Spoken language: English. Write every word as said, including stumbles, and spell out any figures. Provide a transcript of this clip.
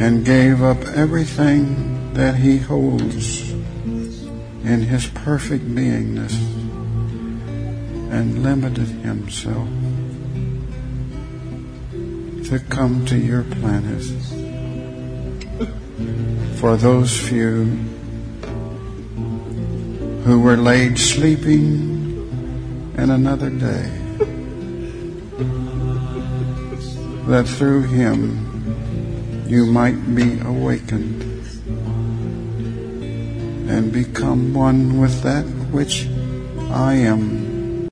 and gave up everything that he holds in his perfect beingness and limited himself to come to your planet for those few who were laid sleeping in another day, that through him you might be awakened and become one with that which I am